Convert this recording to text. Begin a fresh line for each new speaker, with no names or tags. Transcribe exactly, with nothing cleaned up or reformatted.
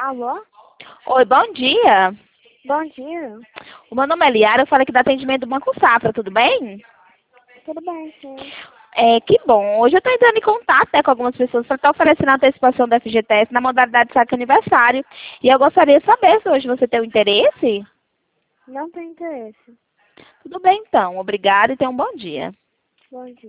Alô?
Oi, bom dia.
Bom dia.
O meu nome é Liara, eu falo aqui do atendimento do Banco Safra, tudo bem?
Tudo bem, sim.
É, que bom. Hoje eu estou entrando em contato, né, com algumas pessoas para estar oferecendo a antecipação do F G T S na modalidade de saque aniversário. E eu gostaria de saber se hoje você tem um interesse.
Não tem interesse.
Tudo bem, então. Obrigada e tenha um bom dia.
Bom dia.